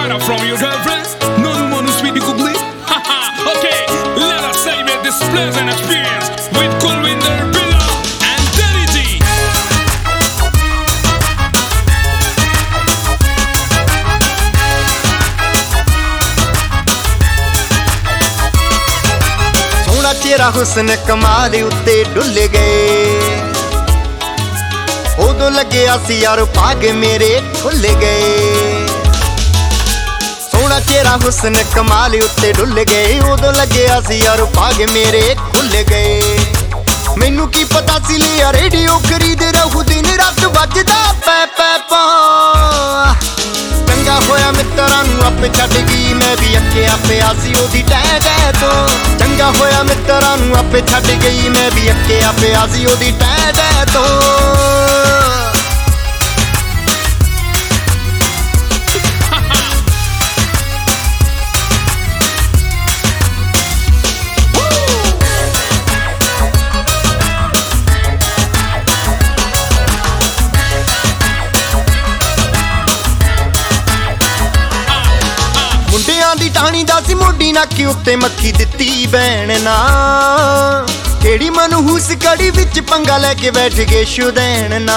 find out from your girlfriends? No do want to sweet you googly? Haha, okay, let us celebrate this pleasant experience with Kulwinder Billa and Danny G. सोना चेहरा हुस्न कमाल उत्ते डुल गए, उदों लग्या सी यार भाग मेरे खुल गए। सोना चेहरा हुस्न कमाल उत्ते डुल गए, उदों लग्या सी यार भाग मेरे खुल गए। मैनू की पता सी लिया रेडियो खरीद रहू दिन रात बजदा पै पै पा। चंगा होया मित्रां नू आपे छड्ड गई, मैं भी अक्किया पिया सी ओदी टै टै तो। चंगा होया मित्रां नू आपे छड्ड गई, मैं भी अक्किया पिया सी ओदी टै टै तो। मुंडियां दी टाणी दा सी मोडी नाकी उत्ते मक्खी दित्ती बैण ना। केड़ी मनहूस कड़ी विच पंगा लैके बैठ गए शुदैन ना।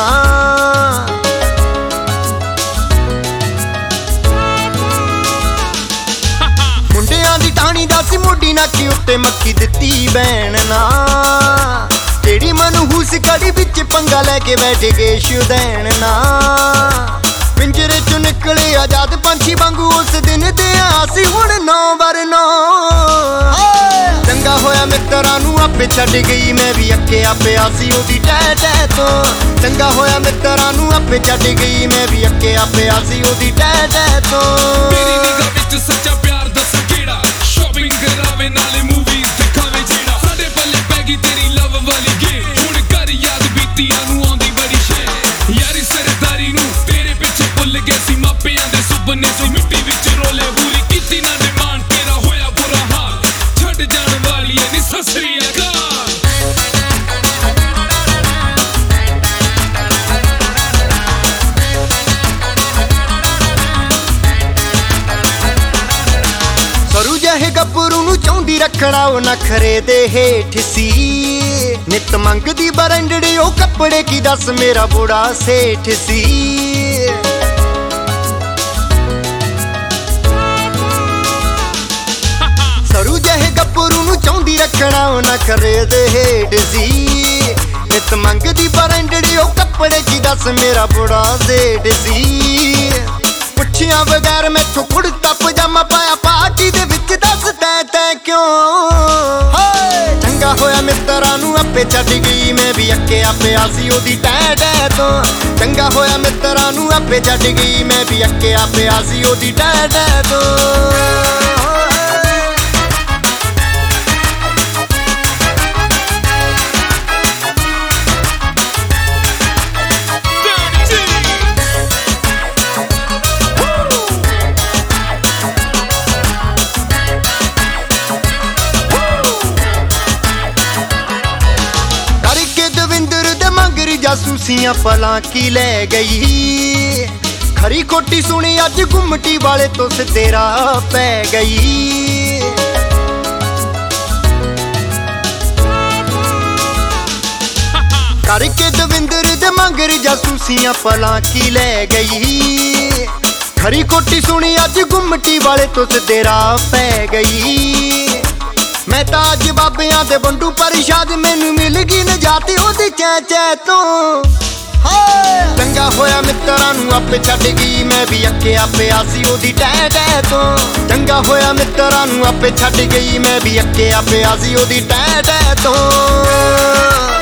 मुंडियां दी टाणी दा सी मोडी नाकी उत्ते मक्खी दित्ती बैण ना। केड़ी मनहूस कड़ी विच पंगा लैके बैठ गए शुदैन ना। पिंजरे चों निकले आजाद पंछी वांगू उस दिन दे आसी हुण 9/9। चंगा होया मित्रां नू आपे छड्ड गई, मैं भी अक्किया पिया सी ओदी टै टै तो। चंगा होया मित्रां नू आपे छड्ड गई, मैं भी अक्किया पिया सी ओदी टै टै तो। तेरी निगाह विच सच्चा प्यार दस केड़ा, शॉपिंग करावे नाले मूवीज दिखावे जेड़ा। साडे पल्ले पै गई तेरी लव वाली गेम, हुण कर याद बीतियां नू आंदी बड़ी शे। यारी सरदारी नू तेरे पिछे भुल गए सी, मापियां दे सुपने जो मिट्टी विच रोले। पूरी कीती ना डिमांड, तेरा होया बुरा हाल, छड्ड जाण वाली नी सत श्री अकाल। सरू जहे गब्बरू नू चाहुंदी रखना ओ नखरे दे हेठ सी। नित मंगदी बरंडड़ी ओ कपड़े की दस मेरा बुढ़ा सेठ सी। सरू जहे गब्बरू नू चाहुंदी रखना ओ नखरे दे हेठ सी। नित मंगदी बरंडड़ी ओ कपड़े की दस मेरा बुढ़ा सेठ सी। पुछिया बगैर मैथों कुड़ता पजामा पाया पार्टी दे विच दस तै तै क्यों। चंगा होया मित्रां नू आपे छड्ड गई, मैं भी अक्किया पिया सी ओदी टै टै तो। चंगा होया मित्रां नू आपे छड्ड गई, मैं भी अक्किया पिया सी ओदी टै टै तो। जासूसियां पलां की लै गई, खरी खोटी सुनी अज गुमटी वाले तो तेरा पै गई। करके दविंदर दे मंगर जासूसियां पलां की लै गई, खरी खोटी सुनी अज गुमटी वाले तो तेरा पै गई। मैं तां अज बाबियां दे बंडू परिशाद, मैनू मिल गई नजाती ओदी चै चै तो। चंगा होया मित्रां नू आपे छड्ड गई, मैं भी अक्किया पिया सी ओदी टै टै तो। चंगा होया मित्रां नू आपे छड्ड गई, मैं भी अक्किया पिया सी ओदी टै टै तो।